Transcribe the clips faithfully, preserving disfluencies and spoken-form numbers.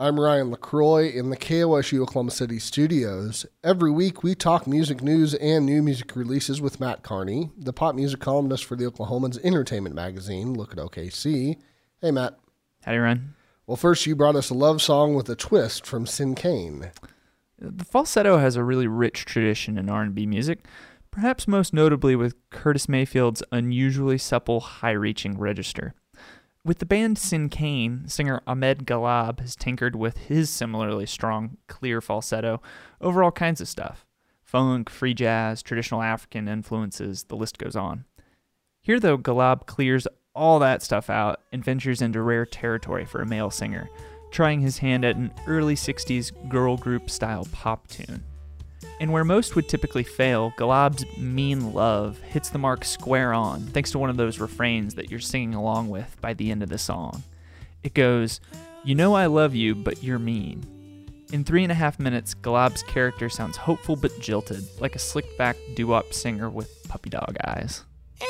I'm Ryan LaCroix in the K O S U Oklahoma City studios. Every week we talk music news and new music releases with Matt Carney, the pop music columnist for the Oklahoman's entertainment magazine, Look at O K C. Hey, Matt. Howdy, Ryan. Well, first you brought us a love song with a twist from Sin Kane. The falsetto has a really rich tradition in R and B music, perhaps most notably with Curtis Mayfield's unusually supple, high-reaching register. With the band Sin Kane, singer Ahmed Galab has tinkered with his similarly strong, clear falsetto over all kinds of stuff. Funk, free jazz, traditional African influences, the list goes on. Here, though, Galab clears all that stuff out and ventures into rare territory for a male singer, trying his hand at an early sixties girl group-style pop tune. And where most would typically fail, Galab's Mean Love hits the mark square on, thanks to one of those refrains that you're singing along with by the end of the song. It goes, "You know I love you, but you're mean." In three and a half minutes, Galab's character sounds hopeful but jilted, like a slick-back doo-wop singer with puppy dog eyes.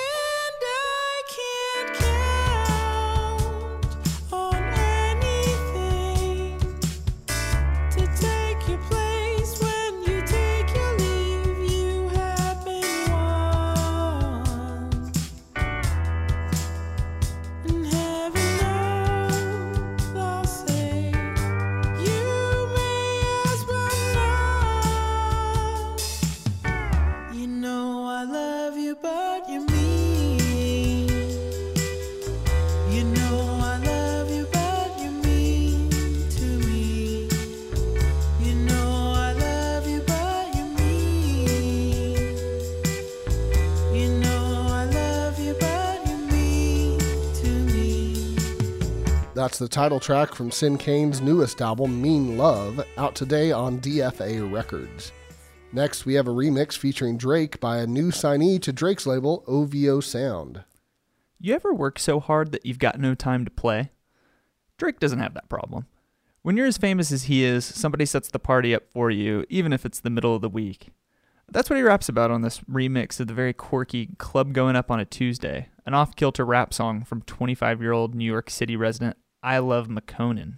That's the title track from Sin Kane's newest album, Mean Love, out today on D F A Records. Next, we have a remix featuring Drake by a new signee to Drake's label, O V O Sound. You ever work so hard that you've got no time to play? Drake doesn't have that problem. When you're as famous as he is, somebody sets the party up for you, even if it's the middle of the week. That's what he raps about on this remix of the very quirky Club Going Up on a Tuesday, an off-kilter rap song from twenty-five-year-old New York City resident I Love McConan.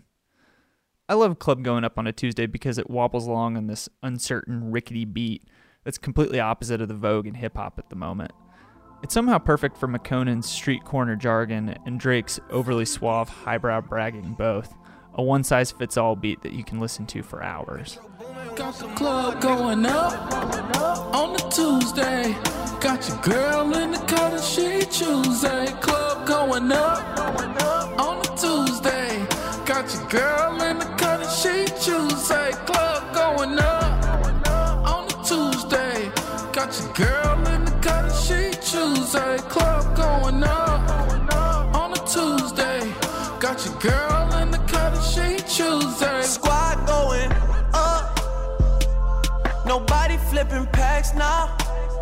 I love Club Going Up on a Tuesday because it wobbles along on this uncertain, rickety beat that's completely opposite of the vogue in hip-hop at the moment. It's somehow perfect for McConan's street corner jargon and Drake's overly suave, highbrow bragging both, a one-size-fits-all beat that you can listen to for hours. Got the club going up on a Tuesday. Got your girl in the cut and she Tuesday. Club going up on a Tuesday. Got your girl in the cut and she Tuesday. Club going up on a Tuesday. Got your girl in the cut and she Tuesday. Club going up on a Tuesday. Got your girl in the cut and she Tuesday. Squad going up. Nobody flipping packs now.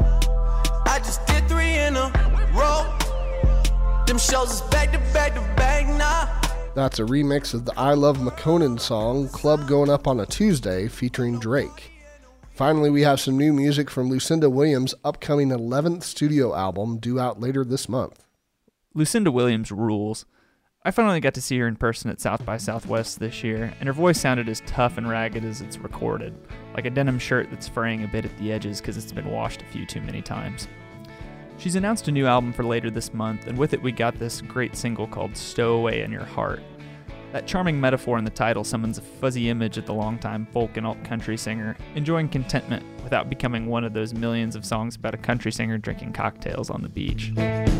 I just did three in a row. Them shows is back to back to back now. That's a remix of the I Love McConan song, Club Going Up on a Tuesday, featuring Drake. Finally, we have some new music from Lucinda Williams' upcoming eleventh studio album, due out later this month. Lucinda Williams rules. I finally got to see her in person at South by Southwest this year, and her voice sounded as tough and ragged as it's recorded, like a denim shirt that's fraying a bit at the edges because it's been washed a few too many times. She's announced a new album for later this month, and with it we got this great single called Stowaway in Your Heart. That charming metaphor in the title summons a fuzzy image of the longtime folk and alt country singer enjoying contentment without becoming one of those millions of songs about a country singer drinking cocktails on the beach.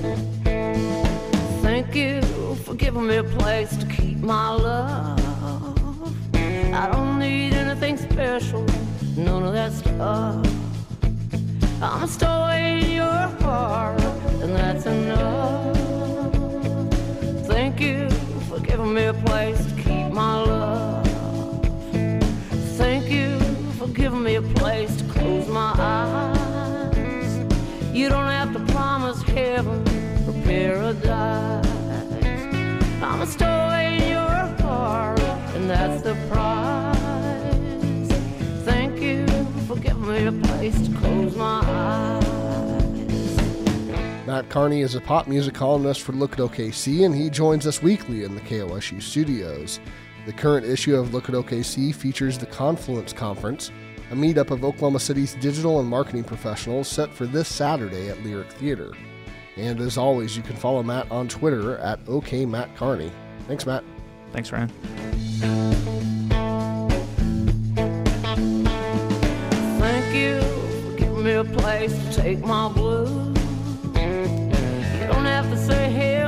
Thank you for giving me a place to keep my love. I don't need anything special, none of that stuff. I'm a stowaway in your heart, and that's enough. Thank you for giving me a place to keep my love. Thank you for giving me a place to close my eyes. You don't have to promise heaven or paradise. I'm a stowaway in your heart, and that's the price. Thank you for giving me a place to close my eyes. Matt Carney is a pop music columnist for Look at O K C, and he joins us weekly in the K O S U studios. The current issue of Look at O K C features the Confluence Conference, a meetup of Oklahoma City's digital and marketing professionals set for this Saturday at Lyric Theater. And as always, you can follow Matt on Twitter at OKMattCarney. Thanks, Matt. Thanks, Ryan. Thank you for giving me a place to take my blues. You don't have to say hey